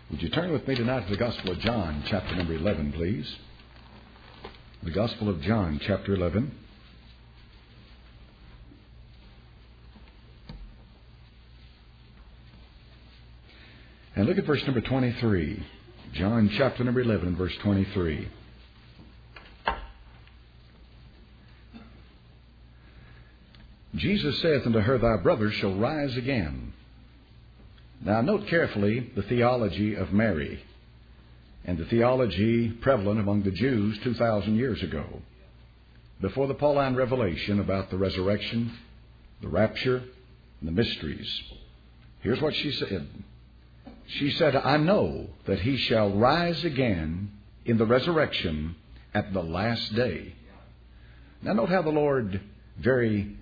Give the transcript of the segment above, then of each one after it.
Would you turn with me tonight to the Gospel of John, chapter number 11, please? The Gospel of John, chapter 11. And look at verse number 23. John, chapter number 11, verse 23. Jesus saith unto her, Thy brother shall rise again. Now note carefully the theology of Mary and the theology prevalent among the Jews 2,000 years ago, before the Pauline revelation about the resurrection, the rapture, and the mysteries. Here's what she said. She said, I know that he shall rise again in the resurrection at the last day. Now note how the Lord very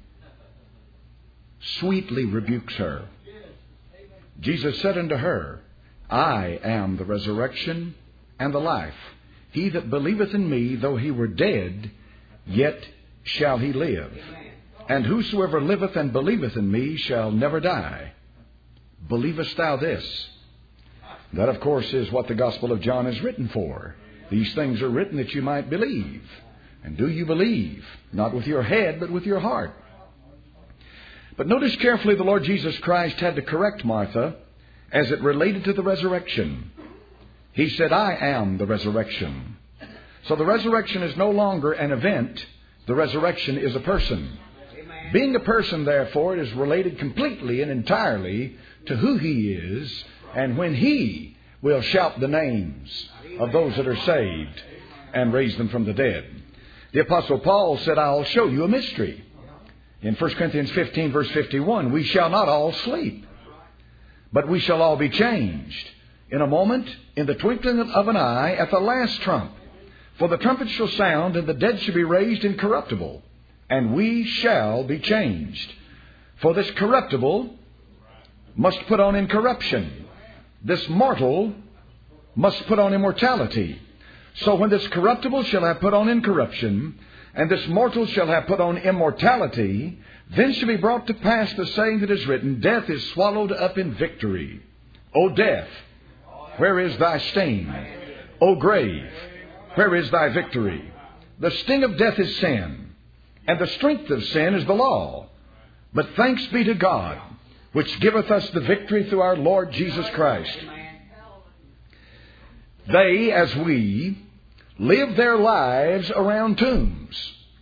sweetly rebukes her. Jesus said unto her, I am the resurrection and the life. He that believeth in me, though he were dead, yet shall he live. And whosoever liveth and believeth in me shall never die. Believest thou this? That, of course, is what the Gospel of John is written for. These things are written that you might believe. And do you believe? Not with your head, but with your heart. But notice carefully, the Lord Jesus Christ had to correct Martha as it related to the resurrection. He said, I am the resurrection. So the resurrection is no longer an event. The resurrection is a person. Amen. Being a person, therefore, it is related completely and entirely to who He is and when He will shout the names of those that are saved and raise them from the dead. The Apostle Paul said, I'll show you a mystery. In 1 Corinthians 15, verse 51, we shall not all sleep, but we shall all be changed in a moment, in the twinkling of an eye, at the last trump. For the trumpet shall sound, and the dead shall be raised incorruptible, and we shall be changed. For this corruptible must put on incorruption. This mortal must put on immortality. So when this corruptible shall have put on incorruption, and this mortal shall have put on immortality, then shall be brought to pass the saying that is written, Death is swallowed up in victory. O death, where is thy sting? O grave, where is thy victory? The sting of death is sin, and the strength of sin is the law. But thanks be to God, which giveth us the victory through our Lord Jesus Christ. They, as we, live their lives around tombs.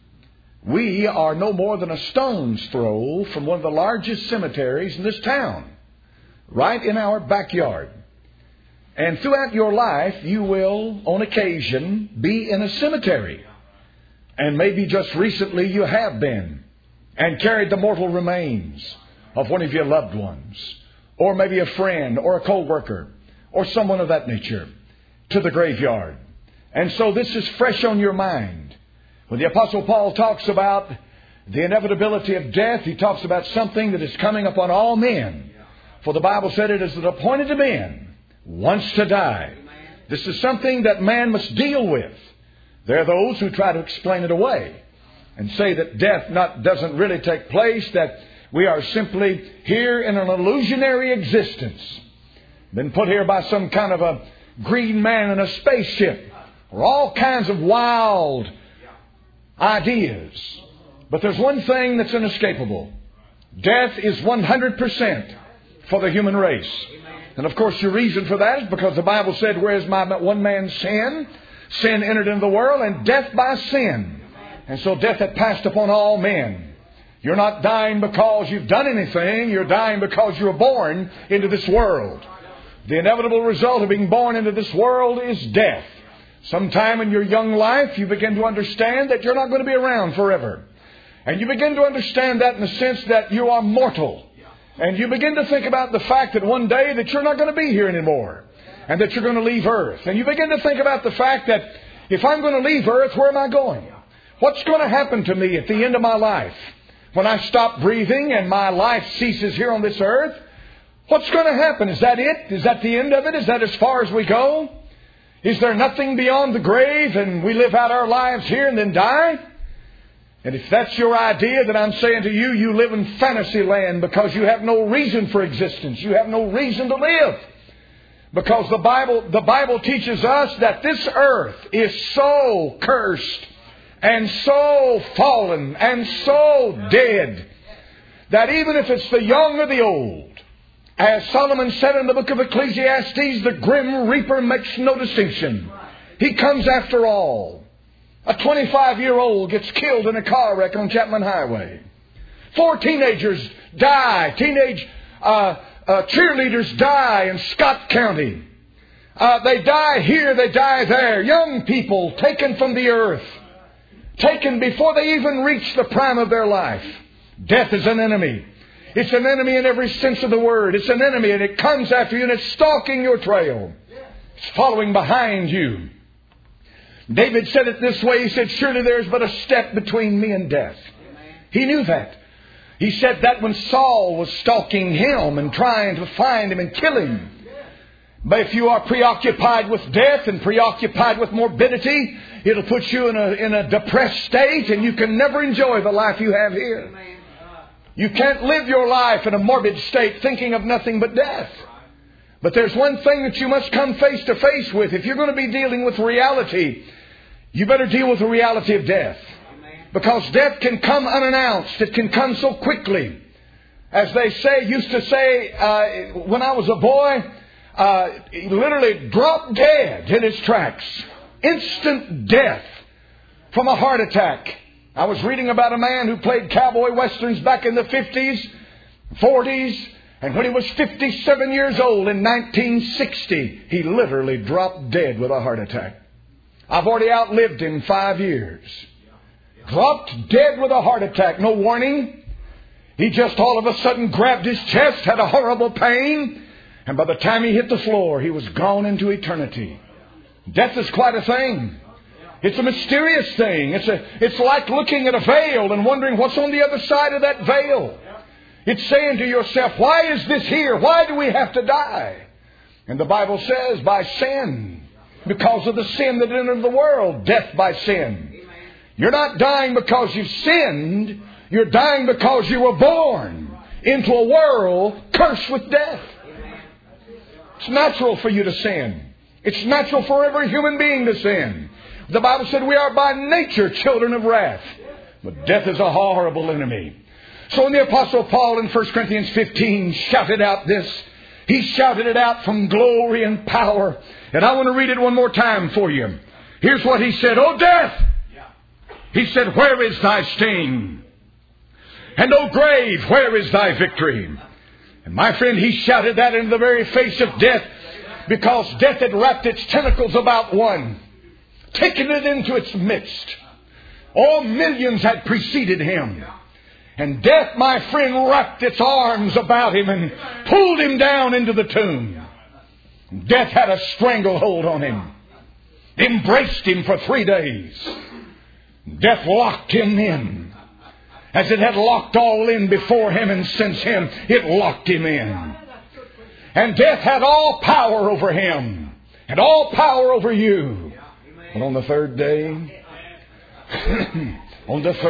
We are no more than a stone's throw from one of the largest cemeteries in this town, right in our backyard. And throughout your life, you will, on occasion, be in a cemetery. And maybe just recently you have been and carried the mortal remains of one of your loved ones, or maybe a friend or a co-worker or someone of that nature, to the graveyard. And so this is fresh on your mind. When the Apostle Paul talks about the inevitability of death, he talks about something that is coming upon all men. For the Bible said it is appointed to men once to die. This is something that man must deal with. There are those who try to explain it away and say that death doesn't really take place, that we are simply here in an illusionary existence, been put here by some kind of a green man in a spaceship, or all kinds of wild ideas. But there's one thing that's inescapable. Death is 100% for the human race. And of course your reason for that is because the Bible said, whereas one man's sin entered into the world, and death by sin. And so death had passed upon all men. You're not dying because you've done anything. You're dying because you were born into this world. The inevitable result of being born into this world is death. Sometime in your young life, you begin to understand that you're not going to be around forever. And you begin to understand that in the sense that you are mortal. And you begin to think about the fact that one day that you're not going to be here anymore, and that you're going to leave earth. And you begin to think about the fact that if I'm going to leave earth, where am I going? What's going to happen to me at the end of my life? When I stop breathing and my life ceases here on this earth, what's going to happen? Is that it? Is that the end of it? Is that as far as we go? Is there nothing beyond the grave and we live out our lives here and then die? And if that's your idea, then I'm saying to you, you live in fantasy land because you have no reason for existence. You have no reason to live. Because the Bible teaches us that this earth is so cursed and so fallen and so dead that even if it's the young or the old, as Solomon said in the book of Ecclesiastes, the grim reaper makes no distinction. He comes after all. A 25-year-old gets killed in a car wreck on Chapman Highway. 4 teenagers die. Teenage cheerleaders die in Scott County. They die here, they die there. Young people taken from the earth. Taken before they even reach the prime of their life. Death is an enemy. It's an enemy in every sense of the word. It's an enemy, and it comes after you, and it's stalking your trail. It's following behind you. David said it this way. He said, surely there's but a step between me and death. He knew that. He said that when Saul was stalking him and trying to find him and kill him. But if you are preoccupied with death and preoccupied with morbidity, it'll put you in a depressed state, and you can never enjoy the life you have here. You can't live your life in a morbid state thinking of nothing but death. But there's one thing that you must come face to face with. If you're going to be dealing with reality, you better deal with the reality of death. Because death can come unannounced. It can come so quickly. As they used to say when I was a boy, he literally dropped dead in his tracks. Instant death from a heart attack. I was reading about a man who played cowboy westerns back in the 50s, 40s, and when he was 57 years old in 1960, he literally dropped dead with a heart attack. I've already outlived him 5 years. Dropped dead with a heart attack. No warning. He just all of a sudden grabbed his chest, had a horrible pain, and by the time he hit the floor, he was gone into eternity. Death is quite a thing. It's a mysterious thing. It's like looking at a veil and wondering what's on the other side of that veil. It's saying to yourself, why is this here? Why do we have to die? And the Bible says by sin. Because of the sin that entered the world. Death by sin. You're not dying because you've sinned. You're dying because you were born into a world cursed with death. It's natural for you to sin. It's natural for every human being to sin. The Bible said we are by nature children of wrath. But death is a horrible enemy. So when the Apostle Paul in 1 Corinthians 15 shouted out this, he shouted it out from glory and power. And I want to read it one more time for you. Here's what he said. O death! He said, where is thy sting? And O grave, where is thy victory? And my friend, he shouted that into the very face of death, because death had wrapped its tentacles about one, taken it into its midst. All millions had preceded him. And death, my friend, wrapped its arms about him and pulled him down into the tomb. Death had a stranglehold on him, embraced him for 3 days. Death locked him in. As it had locked all in before him and since him, it locked him in. And death had all power over him and all power over you. But on the third day, on the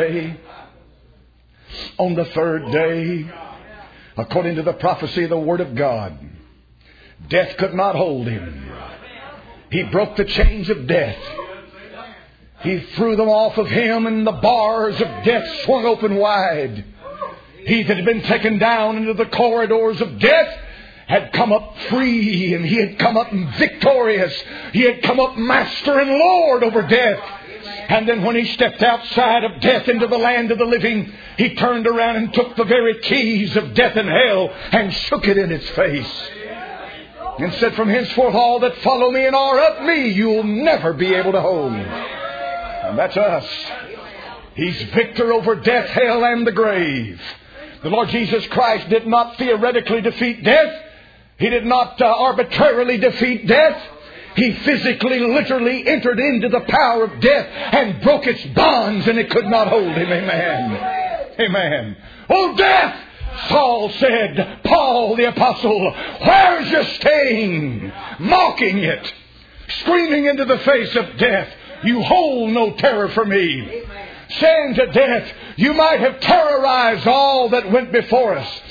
third day, according to the prophecy of the Word of God, death could not hold him. He broke the chains of death. He threw them off of him, and the bars of death swung open wide. He that had been taken down into the corridors of death had come up free, and he had come up victorious. He had come up master and Lord over death. And then when he stepped outside of death into the land of the living, he turned around and took the very keys of death and hell and shook it in its face. And said, from henceforth all that follow me and are of me, you'll never be able to hold. And that's us. He's victor over death, hell, and the grave. The Lord Jesus Christ did not theoretically defeat death. He did not arbitrarily defeat death. He physically, literally entered into the power of death and broke its bonds, and it could not hold him. Amen. Amen. Oh, death! Saul said, Paul the apostle, where's your sting? Mocking it. Screaming into the face of death, you hold no terror for me. Saying to death, you might have terrorized all that went before us.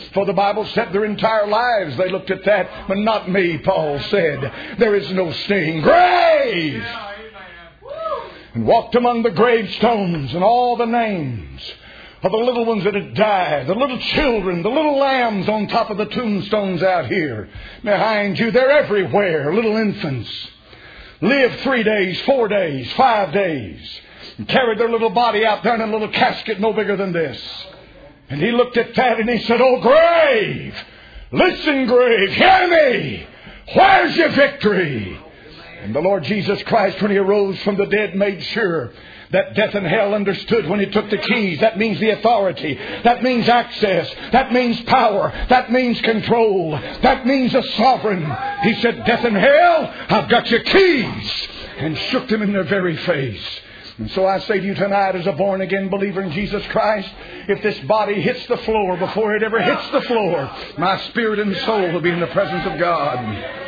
For the Bible said their entire lives they looked at that. But not me, Paul said. There is no sting. Grave! And walked among the gravestones and all the names of the little ones that had died, the little children, the little lambs on top of the tombstones out here. Behind you, they're everywhere, little infants. Lived 3 days, 4 days, 5 days. And carried their little body out there in a little casket no bigger than this. And he looked at that and he said, "Oh, grave! Listen, grave, hear me! Where's your victory?" And the Lord Jesus Christ, when He arose from the dead, made sure that death and hell understood when He took the keys. That means the authority. That means access. That means power. That means control. That means a sovereign. He said, "Death and hell, I've got your keys." And shook them in their very face. And so I say to you tonight, as a born-again believer in Jesus Christ, if this body hits the floor before it ever hits the floor, my spirit and soul will be in the presence of God.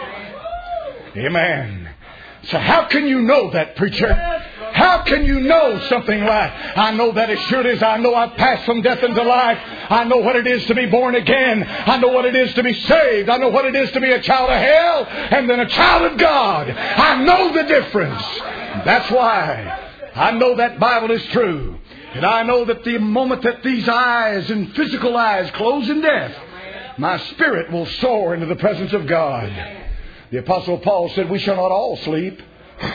Amen. So how can you know that, preacher? How can you know something like, I know that as surely as I know I've passed from death into life. I know what it is to be born again. I know what it is to be saved. I know what it is to be a child of hell and then a child of God. I know the difference. That's why I know that Bible is true. And I know that the moment that these eyes and physical eyes close in death, my spirit will soar into the presence of God. The Apostle Paul said, "We shall not all sleep."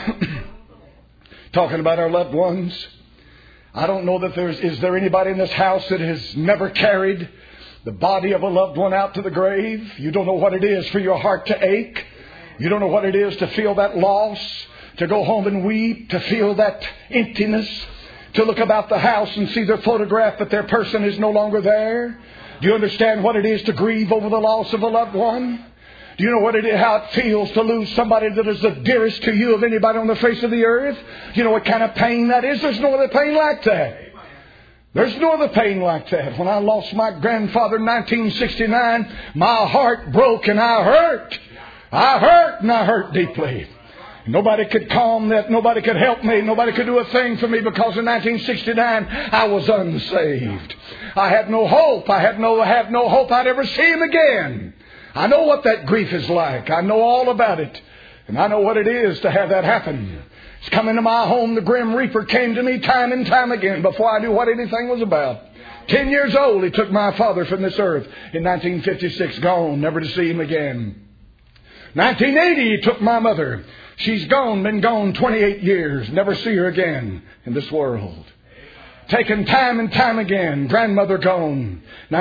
Talking about our loved ones. I don't know that is there anybody in this house that has never carried the body of a loved one out to the grave? You don't know what it is for your heart to ache. You don't know what it is to feel that loss, to go home and weep, to feel that emptiness, to look about the house and see their photograph, but their person is no longer there. Do you understand what it is to grieve over the loss of a loved one? Do you know what it is, how it feels to lose somebody that is the dearest to you of anybody on the face of the earth? You know what kind of pain that is? There's no other pain like that. There's no other pain like that. When I lost my grandfather in 1969, my heart broke and I hurt. I hurt and I hurt deeply. Nobody could calm that. Nobody could help me. Nobody could do a thing for me because in 1969 I was unsaved. I had no hope. I have no hope I'd ever see him again. I know what that grief is like. I know all about it. And I know what it is to have that happen. It's come into my home. The Grim Reaper came to me time and time again before I knew what anything was about. 10 years old, he took my father from this earth. In 1956, gone, never to see him again. 1980, he took my mother. She's gone, been gone 28 years. Never see her again in this world. Taken time and time again. Grandmother gone.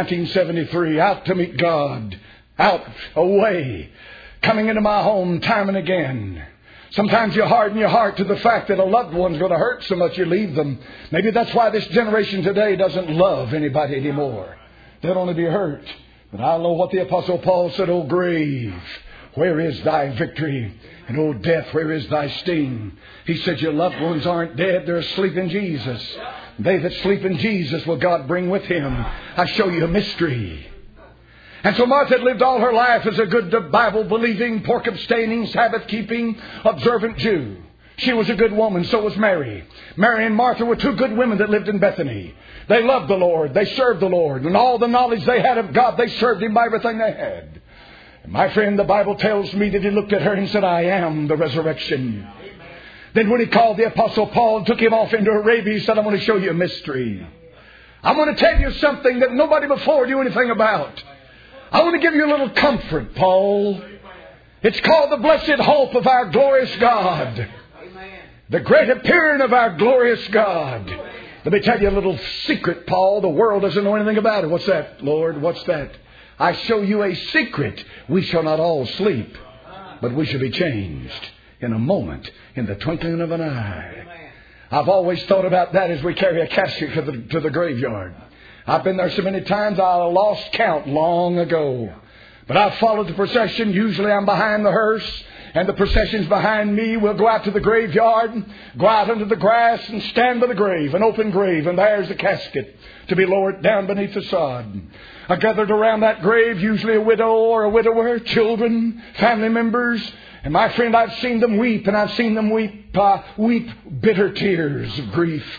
1973, out to meet God. Out, away, coming into my home time and again. Sometimes you harden your heart to the fact that a loved one's going to hurt so much you leave them. Maybe that's why this generation today doesn't love anybody anymore. They'll only be hurt. But I know what the Apostle Paul said, "O grave, where is thy victory? And O death, where is thy sting?" He said, your loved ones aren't dead, they're asleep in Jesus. They that sleep in Jesus will God bring with Him. I show you a mystery. And so Martha had lived all her life as a good Bible-believing, pork-abstaining, Sabbath-keeping, observant Jew. She was a good woman, so was Mary. Mary and Martha were two good women that lived in Bethany. They loved the Lord. They served the Lord. And all the knowledge they had of God, they served Him by everything they had. And my friend, the Bible tells me that He looked at her and said, "I am the resurrection." Amen. Then when He called the Apostle Paul and took him off into Arabia, He said, "I want to show you a mystery. I want to tell you something that nobody before knew anything about. I want to give you a little comfort, Paul. It's called the blessed hope of our glorious God. The great appearing of our glorious God." Let me tell you a little secret, Paul. The world doesn't know anything about it. "What's that, Lord? What's that?" "I show you a secret. We shall not all sleep, but we shall be changed in a moment, in the twinkling of an eye." I've always thought about that as we carry a casket to the graveyard. I've been there so many times I lost count long ago. But I've followed the procession. Usually I'm behind the hearse, and the procession's behind me. We'll go out to the graveyard, go out under the grass and stand by the grave, an open grave, and there's the casket to be lowered down beneath the sod. I gathered around that grave, usually a widow or a widower, children, family members. And my friend, I've seen them weep, and I've seen them weep bitter tears of grief.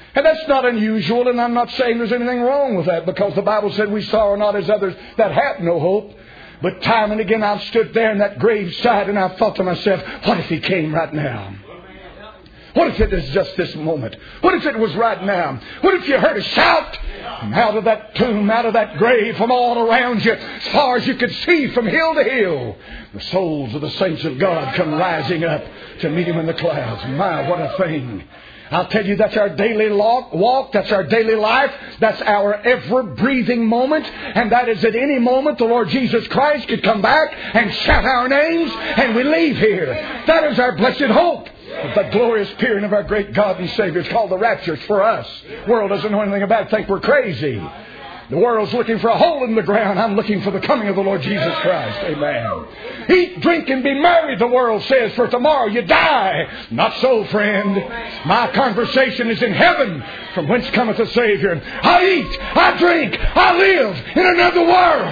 And that's not unusual, and I'm not saying there's anything wrong with that, because the Bible said we sorrow not as others that have no hope. But time and again I've stood there in that graveside and I've thought to myself, what if He came right now? What if it is just this moment? What if it was right now? What if you heard a shout from out of that tomb, out of that grave, from all around you, as far as you could see from hill to hill? The souls of the saints of God come rising up to meet Him in the clouds. My, what a thing. I'll tell you, that's our daily walk. That's our daily life. That's our ever-breathing moment. And that is at any moment the Lord Jesus Christ could come back and shout our names and we leave here. That is our blessed hope. The glorious appearing of our great God and Savior. It's called the rapture. It's for us. The world doesn't know anything about it. Think we're crazy. The world's looking for a hole in the ground. I'm looking for the coming of the Lord Jesus Christ. Amen. Eat, drink, and be merry, the world says, for tomorrow you die. Not so, friend. My conversation is in heaven, from whence cometh the Savior. I eat, I drink, I live in another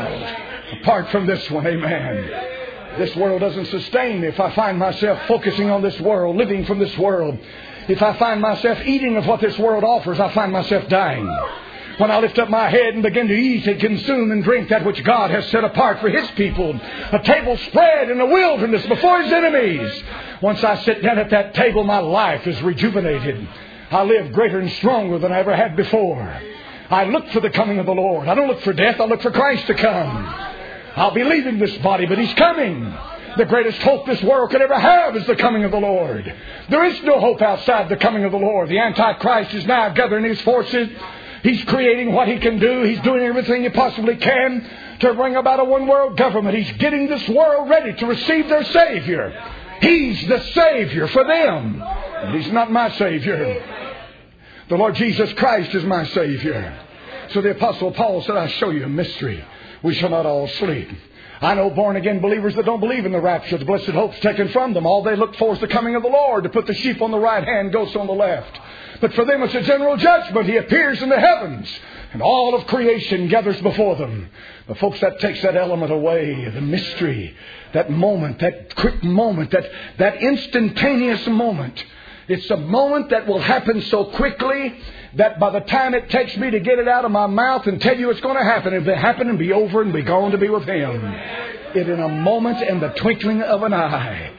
world. Apart from this one, amen. This world doesn't sustain me if I find myself focusing on this world, living from this world. If I find myself eating of what this world offers, I find myself dying. When I lift up my head and begin to eat and consume and drink that which God has set apart for His people, a table spread in the wilderness before His enemies. Once I sit down at that table, my life is rejuvenated. I live greater and stronger than I ever had before. I look for the coming of the Lord. I don't look for death. I look for Christ to come. I'll be leaving this body, but He's coming. The greatest hope this world could ever have is the coming of the Lord. There is no hope outside the coming of the Lord. The Antichrist is now gathering his forces. He's creating what he can do. He's doing everything he possibly can to bring about a one-world government. He's getting this world ready to receive their Savior. He's the Savior for them. But He's not my Savior. The Lord Jesus Christ is my Savior. So the Apostle Paul said, I'll show you a mystery. We shall not all sleep. I know born-again believers that don't believe in the rapture. The blessed hope's taken from them. All they look for is the coming of the Lord, to put the sheep on the right hand, goats on the left. But for them it's a general judgment. He appears in the heavens, and all of creation gathers before them. But folks, that takes that element away, the mystery, that moment, that quick moment, that instantaneous moment. It's a moment that will happen so quickly that by the time it takes me to get it out of my mouth and tell you it's going to happen, it'll happen and be over and be gone to be with Him. It in a moment and the twinkling of an eye.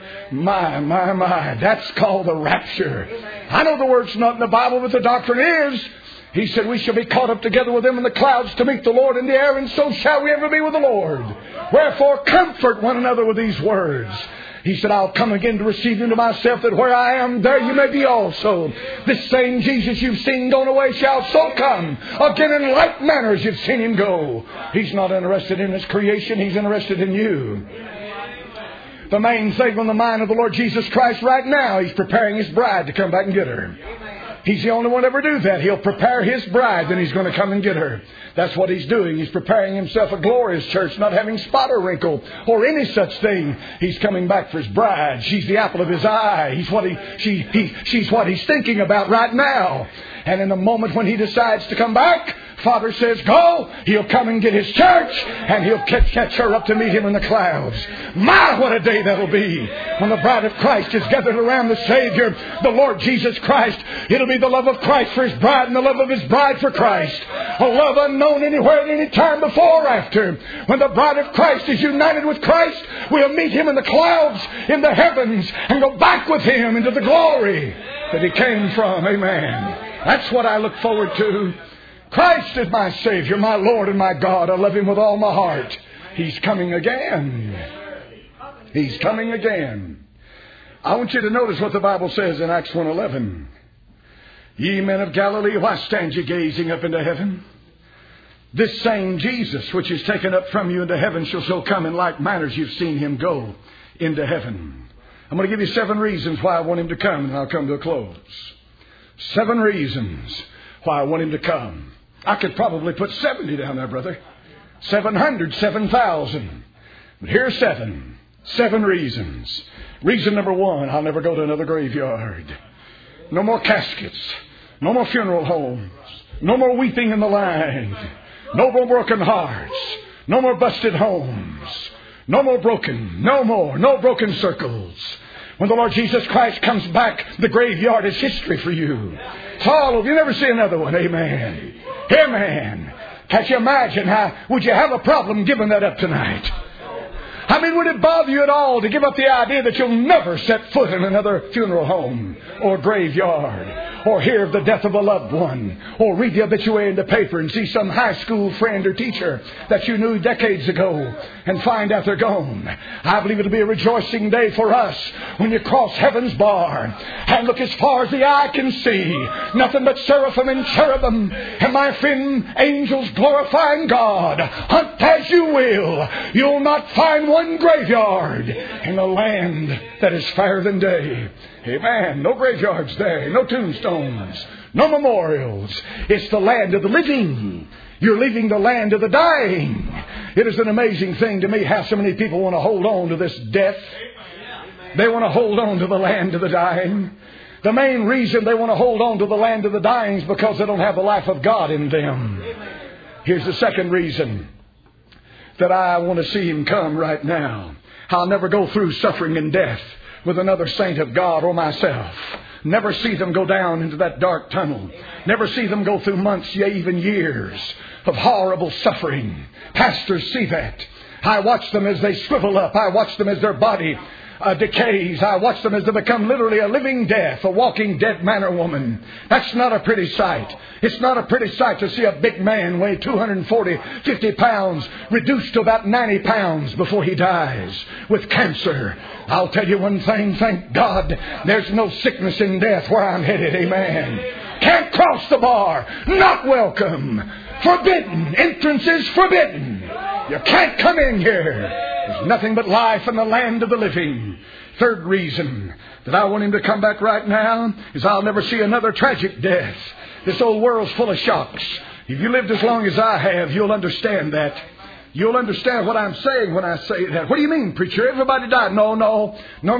My. That's called the rapture. I know the word's not in the Bible, but the doctrine is. He said we shall be caught up together with them in the clouds to meet the Lord in the air, and so shall we ever be with the Lord. Wherefore comfort one another with these words. He said, I'll come again to receive you to myself, that where I am, there you may be also. This same Jesus you've seen gone away shall so come again in like manner as you've seen Him go. He's not interested in His creation. He's interested in you. The main thing on the mind of the Lord Jesus Christ right now, He's preparing His bride to come back and get her. He's the only one to ever do that. He'll prepare His bride, then He's going to come and get her. That's what He's doing. He's preparing Himself a glorious church, not having spot or wrinkle or any such thing. He's coming back for His bride. She's the apple of His eye. She's what He's thinking about right now. And in the moment when He decides to come back, Father says, go. He'll come and get His church, and He'll catch her up to meet Him in the clouds. My, what a day that'll be when the bride of Christ is gathered around the Savior, the Lord Jesus Christ. It'll be the love of Christ for His bride and the love of His bride for Christ. A love unknown anywhere at any time before or after. When the bride of Christ is united with Christ, we'll meet Him in the clouds, in the heavens, and go back with Him into the glory that He came from. Amen. That's what I look forward to. Christ is my Savior, my Lord and my God. I love Him with all my heart. He's coming again. He's coming again. I want you to notice what the Bible says in Acts 1:11. Ye men of Galilee, why stand ye gazing up into heaven? This same Jesus, which is taken up from you into heaven, shall so come in like manner as you've seen Him go into heaven. I'm going to give you 7 reasons why I want Him to come, and I'll come to a close. 7 reasons why I want Him to come. I could probably put 70 down there, brother. 700, 7,000. But here's 7. 7 reasons. Reason number 1, I'll never go to another graveyard. No more caskets. No more funeral homes. No more weeping in the line. No more broken hearts. No more busted homes. No more broken. No broken circles. When the Lord Jesus Christ comes back, the graveyard is history for you. It's all over. You never see another one. Amen. Amen. Can't you imagine would you have a problem giving that up tonight? I mean, would it bother you at all to give up the idea that you'll never set foot in another funeral home or graveyard or hear of the death of a loved one or read the obituary in the paper and see some high school friend or teacher that you knew decades ago and find out they're gone? I believe it'll be a rejoicing day for us when you cross heaven's bar and look as far as the eye can see. Nothing but seraphim and cherubim and, my friend, angels glorifying God. Hunt as you will, you'll not find one graveyard in the land that is fairer than day. Amen. No graveyards there. No tombstones. No memorials. It's the land of the living. You're leaving the land of the dying. It is an amazing thing to me how so many people want to hold on to this death. They want to hold on to the land of the dying. The main reason they want to hold on to the land of the dying is because they don't have the life of God in them. Here's the second reason that I want to see Him come right now. I'll never go through suffering and death with another saint of God or myself. Never see them go down into that dark tunnel. Never see them go through months, yea, even years of horrible suffering. Pastors see that. I watch them as they shrivel up. I watch them as their body decays. I watch them as they become literally a living death, a walking dead man or woman. That's not a pretty sight. It's not a pretty sight to see a big man weigh 240, 50 pounds reduced to about 90 pounds before he dies with cancer. I'll tell you one thing, thank God there's no sickness in death where I'm headed. Amen. Can't cross the bar. Not welcome. Forbidden. Entrance is forbidden. You can't come in here. There's nothing but life in the land of the living. Third reason that I want Him to come back right now is I'll never see another tragic death. This old world's full of shocks. If you lived as long as I have, you'll understand that. You'll understand what I'm saying when I say that. What do you mean, preacher? Everybody died. No.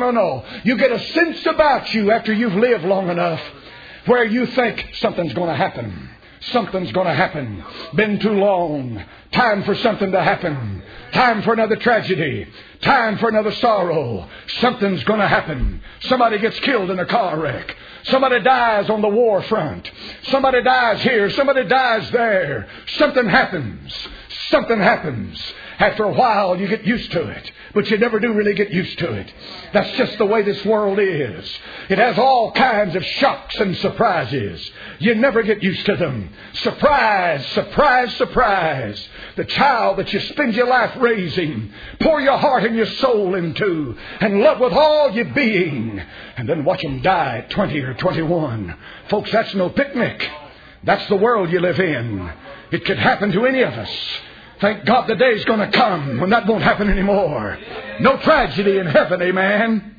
You get a sense about you after you've lived long enough where you think something's going to happen. Something's going to happen. Been too long. Time for something to happen. Time for another tragedy. Time for another sorrow. Something's going to happen. Somebody gets killed in a car wreck. Somebody dies on the war front. Somebody dies here. Somebody dies there. Something happens. Something happens. After a while, you get used to it. But you never do really get used to it. That's just the way this world is. It has all kinds of shocks and surprises. You never get used to them. Surprise, surprise, surprise. The child that you spend your life raising, pour your heart and your soul into, and love with all your being, and then watch them die at 20 or 21. Folks, that's no picnic. That's the world you live in. It could happen to any of us. Thank God the day's going to come when that won't happen anymore. No tragedy in heaven, amen.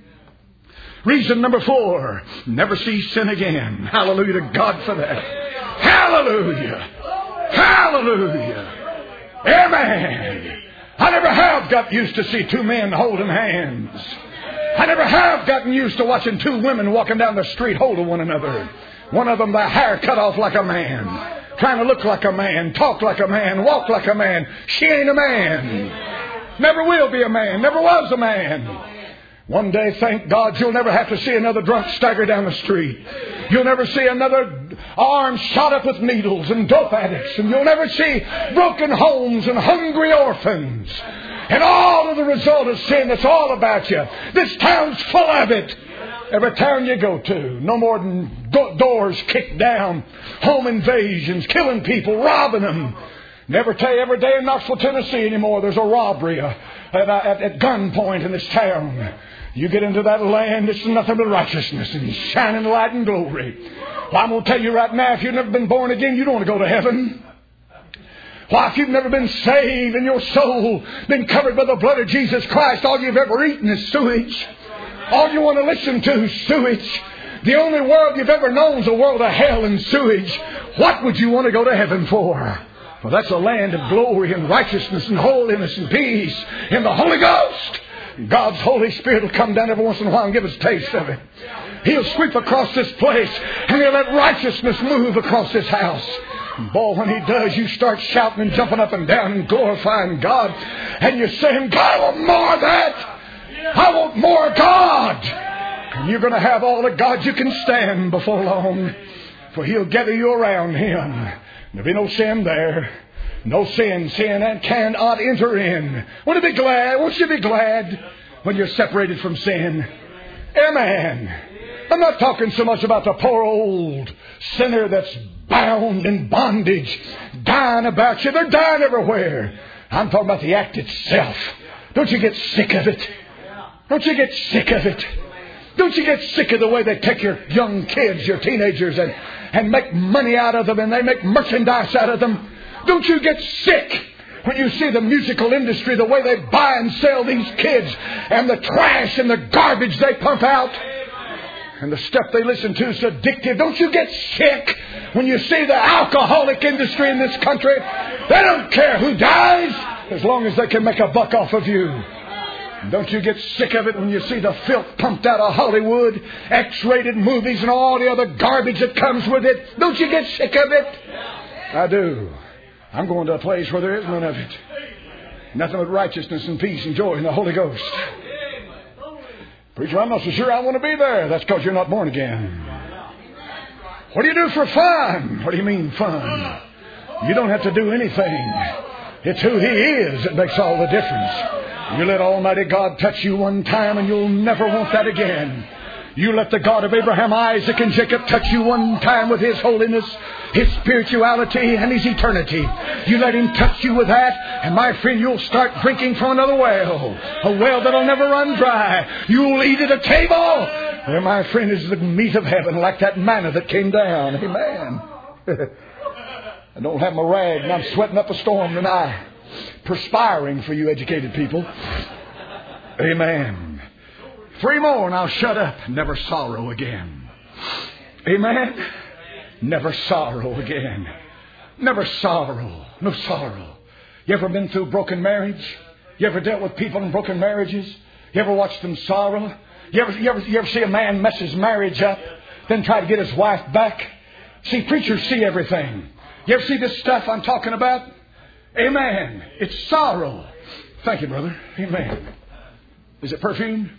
Reason number 4, never see sin again. Hallelujah to God for that. Hallelujah. Hallelujah. Amen. I never have got used to see two men holding hands. I never have gotten used to watching two women walking down the street holding one another. One of them, the hair cut off like a man. Trying to look like a man, talk like a man, walk like a man. She ain't a man. Never will be a man. Never was a man. One day, thank God, you'll never have to see another drunk stagger down the street. You'll never see another arm shot up with needles and dope addicts. And you'll never see broken homes and hungry orphans. And all of the result of sin that's all about you. This town's full of it. Every town you go to, no more than doors kicked down, home invasions, killing people, robbing them. Never tell you, every day in Knoxville, Tennessee anymore, there's a robbery at gunpoint in this town. You get into that land, it's nothing but righteousness and shining light and glory. Well, I'm going to tell you right now, if you've never been born again, you don't want to go to heaven. Why, if you've never been saved and your soul been covered by the blood of Jesus Christ, all you've ever eaten is sewage. All you want to listen to is sewage. The only world you've ever known is a world of hell and sewage. What would you want to go to heaven for? Well, that's a land of glory and righteousness and holiness and peace in the Holy Ghost. God's Holy Spirit will come down every once in a while and give us a taste of it. He'll sweep across this place and He'll let righteousness move across this house. And boy, when He does, you start shouting and jumping up and down and glorifying God. And you're saying, God, I want more of that. I want more of God. you're going to have all the God you can stand before long. For He'll gather you around Him. There'll be no sin there. No sin. Sin cannot enter in. Won't you be glad? Won't you be glad when you're separated from sin? Amen. I'm not talking so much about the poor old sinner that's bound in bondage, dying about you. They're dying everywhere. I'm talking about the act itself. Don't you get sick of it? Don't you get sick of it? Don't you get sick of the way they take your young kids, your teenagers, and make money out of them, and they make merchandise out of them? Don't you get sick when you see the musical industry, the way they buy and sell these kids, and the trash and the garbage they pump out, and the stuff they listen to is addictive? Don't you get sick when you see the alcoholic industry in this country? They don't care who dies as long as they can make a buck off of you. Don't you get sick of it when you see the filth pumped out of Hollywood, X-rated movies and all the other garbage that comes with it? Don't you get sick of it? I do. I'm going to a place where there is none of it. Nothing but righteousness and peace and joy in the Holy Ghost. Preacher, I'm not so sure I want to be there. That's because you're not born again. What do you do for fun? What do you mean fun? You don't have to do anything. It's who He is that makes all the difference. You let Almighty God touch you one time and you'll never want that again. You let the God of Abraham, Isaac, and Jacob touch you one time with His holiness, His spirituality, and His eternity. You let Him touch you with that, and my friend, you'll start drinking from another well. A well that'll never run dry. You'll eat at a table where, my friend, is the meat of heaven, like that manna that came down. Amen. I don't have my rag, and I'm sweating up a storm tonight. Perspiring for you educated people. Amen. 3 more and I'll shut up. Never sorrow again. Amen. Never sorrow again. Never sorrow. No sorrow. You ever been through broken marriage? You ever dealt with people in broken marriages? You ever watched them sorrow? You ever see a man mess his marriage up, then try to get his wife back? See, preachers see everything. You ever see this stuff I'm talking about? Amen. It's sorrow. Thank you, brother. Amen. Is it perfume?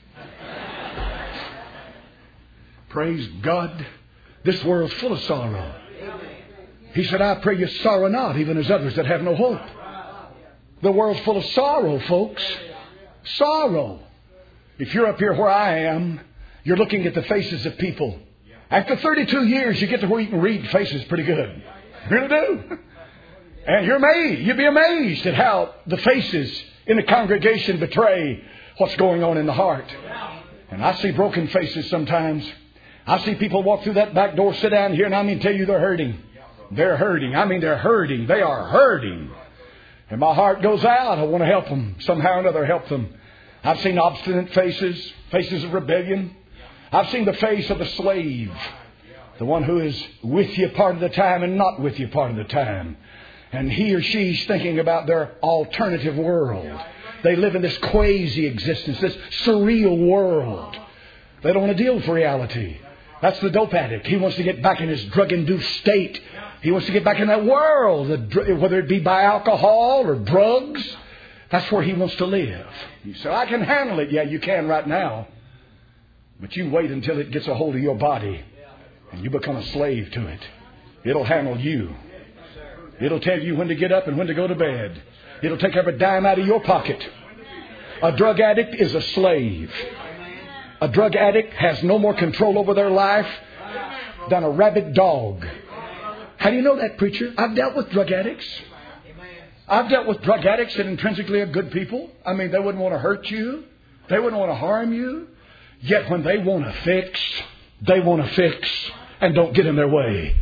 Praise God. This world's full of sorrow. He said, I pray you sorrow not, even as others that have no hope. The world's full of sorrow, folks. Sorrow. If you're up here where I am, you're looking at the faces of people. After 32 years, you get to where you can read faces pretty good. You really do. And you'd be amazed at how the faces in the congregation betray what's going on in the heart. And I see broken faces sometimes. I see people walk through that back door, sit down here, and I mean tell you they're hurting. They're hurting. I mean they're hurting. They are hurting. And my heart goes out. I want to help them. Somehow or another help them. I've seen obstinate faces, faces of rebellion. I've seen the face of the slave. The one who is with you part of the time and not with you part of the time. And he or she's thinking about their alternative world. They live in this quasi-existence, this surreal world. They don't want to deal with reality. That's the dope addict. He wants to get back in his drug-induced state. He wants to get back in that world, whether it be by alcohol or drugs. That's where he wants to live. You say, I can handle it. Yeah, you can right now. But you wait until it gets a hold of your body and you become a slave to it. It'll handle you. It'll tell you when to get up and when to go to bed. It'll take every dime out of your pocket. A drug addict is a slave. A drug addict has no more control over their life than a rabid dog. How do you know that, preacher? I've dealt with drug addicts. I've dealt with drug addicts that intrinsically are good people. I mean, they wouldn't want to hurt you. They wouldn't want to harm you. Yet when they want to fix, they want to fix and don't get in their way.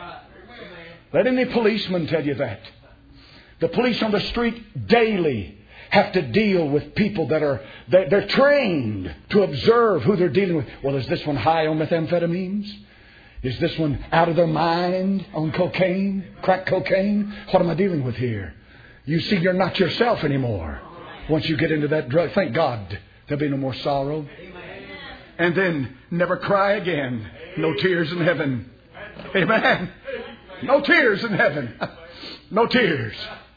Let any policeman tell you that. The police on the street daily have to deal with people that they're trained to observe who they're dealing with. Well, is this one high on methamphetamines? Is this one out of their mind on cocaine, crack cocaine? What am I dealing with here? You see, you're not yourself anymore once you get into that drug. Thank God there'll be no more sorrow. And then never cry again. No tears in heaven. Amen. No tears in heaven. No tears.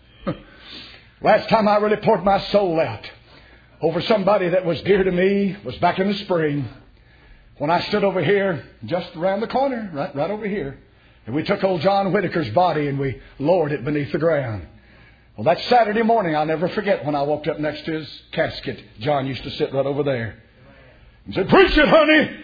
Last time I really poured my soul out over somebody that was dear to me was back in the spring. when I stood over here, just around the corner, right over here, and we took old John Whitaker's body and we lowered it beneath the ground. Well, that Saturday morning, I'll never forget when I walked up next to his casket. John used to sit right over there and said, "Preach it, honey."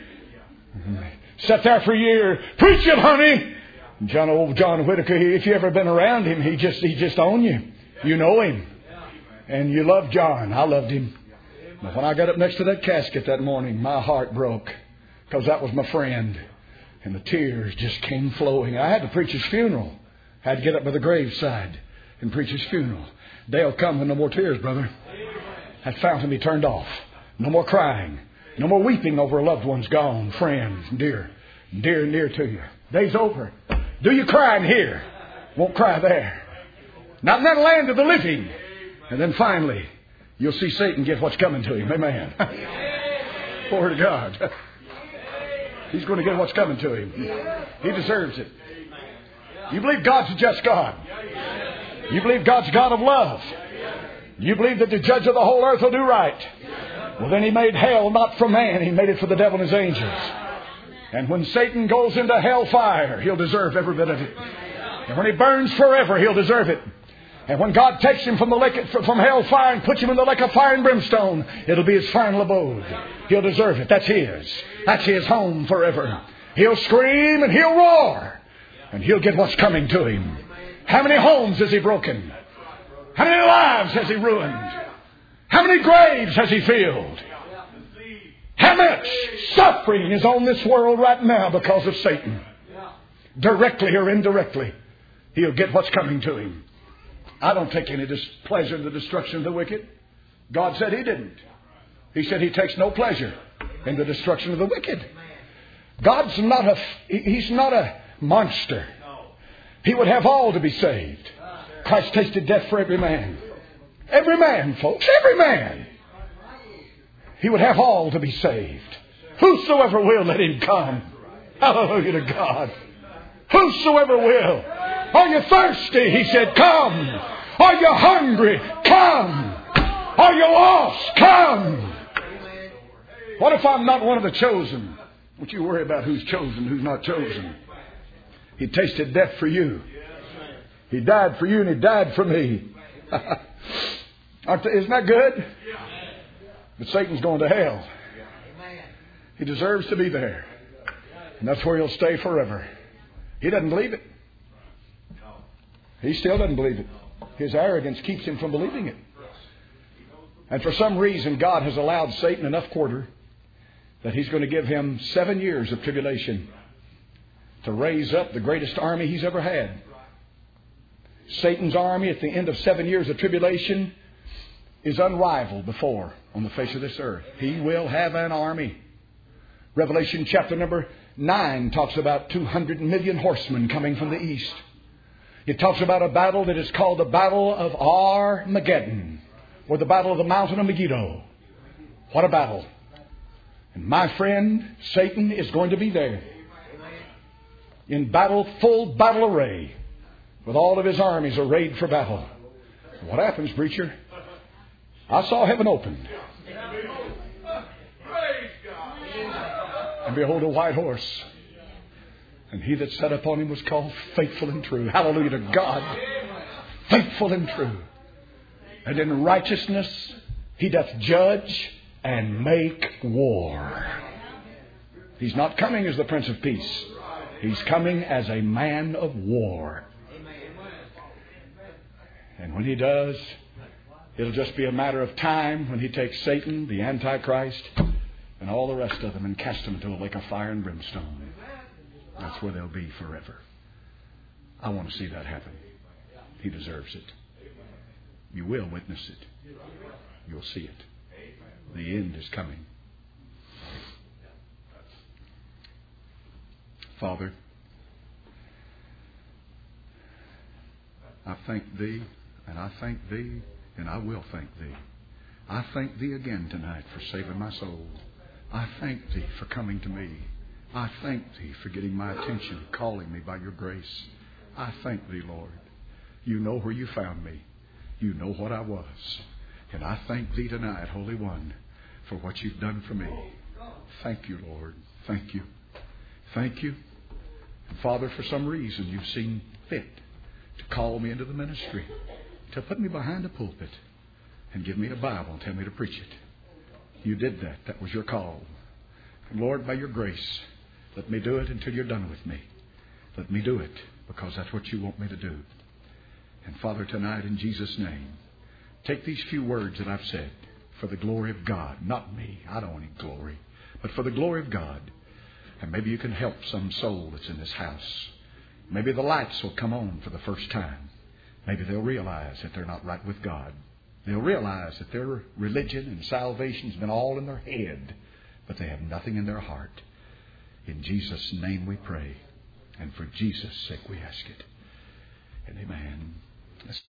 Sat there for a year. "Preach it, honey." Old John Whitaker, if you ever been around him, he just owned you. You know him. And you love John. I loved him. But when I got up next to that casket that morning, my heart broke. Because that was my friend. And the tears just came flowing. I had to preach his funeral. I had to get up by the graveside and preach his funeral. Day'll come with no more tears, brother. That fountain be turned off. No more crying. No more weeping over a loved one's gone, friends, dear and near to you. Day's over. Do you cry in here? Won't cry there. Not in that land of the living. And then finally, you'll see Satan get what's coming to him. Amen. Glory to God. He's going to get what's coming to him. He deserves it. You believe God's a just God. You believe God's a God of love. You believe that the judge of the whole earth will do right. Well, then He made hell not for man. He made it for the devil and his angels. And when Satan goes into hellfire, he'll deserve every bit of it. And when he burns forever, he'll deserve it. And when God takes him from hellfire and puts him in the lake of fire and brimstone, it'll be his final abode. He'll deserve it. That's his. That's his home forever. He'll scream and he'll roar. And he'll get what's coming to him. How many homes has he broken? How many lives has he ruined? How many graves has he filled? How much suffering is on this world right now because of Satan? Directly or indirectly, he'll get what's coming to him. I don't take any pleasure in the destruction of the wicked. God said He didn't. He said He takes no pleasure in the destruction of the wicked. God's He's not a monster. He would have all to be saved. Christ tasted death for every man. Every man, folks. Every man. He would have all to be saved. Whosoever will, let him come. Hallelujah to God. Whosoever will. Are you thirsty? He said, come. Are you hungry? Come. Are you lost? Come. What if I'm not one of the chosen? Don't you worry about who's chosen, who's not chosen. He tasted death for you. He died for you and He died for me. Isn't that good? But Satan's going to hell. He deserves to be there. And that's where he'll stay forever. He doesn't believe it. He still doesn't believe it. His arrogance keeps him from believing it. And for some reason, God has allowed Satan enough quarter that He's going to give him 7 years of tribulation to raise up the greatest army he's ever had. Satan's army at the end of 7 years of tribulation is unrivaled before on the face of this earth. He will have an army. Revelation chapter number 9 talks about 200 million horsemen coming from the east. It talks about a battle that is called the Battle of Armageddon, or the Battle of the Mountain of Megiddo. What a battle. And my friend, Satan is going to be there in battle, full battle array, with all of his armies arrayed for battle. What happens, preacher? I saw heaven opened. And behold, a white horse. And He that sat upon him was called Faithful and True. Hallelujah to God. Faithful and true. And in righteousness He doth judge and make war. He's not coming as the Prince of Peace. He's coming as a man of war. And when He does, it'll just be a matter of time when He takes Satan, the Antichrist, and all the rest of them and cast them into a lake of fire and brimstone. That's where they'll be forever. I want to see that happen. He deserves it. You will witness it. You'll see it. The end is coming. Father, I thank Thee, and I thank Thee, and I will thank Thee. I thank Thee again tonight for saving my soul. I thank Thee for coming to me. I thank Thee for getting my attention, calling me by Your grace. I thank Thee, Lord. You know where You found me. You know what I was. And I thank Thee tonight, Holy One, for what You've done for me. Thank you, Lord. Thank you. Thank you. And Father, for some reason you've seen fit to call me into the ministry, to put me behind a pulpit and give me a Bible and tell me to preach it. You did that. That was your call. And Lord, by your grace, let me do it until you're done with me. Let me do it because that's what you want me to do. And Father, tonight in Jesus' name, take these few words that I've said for the glory of God. Not me. I don't want any glory. But for the glory of God. And maybe you can help some soul that's in this house. Maybe the lights will come on for the first time. Maybe they'll realize that they're not right with God. They'll realize that their religion and salvation has been all in their head, but they have nothing in their heart. In Jesus' name we pray. And for Jesus' sake we ask it. And amen.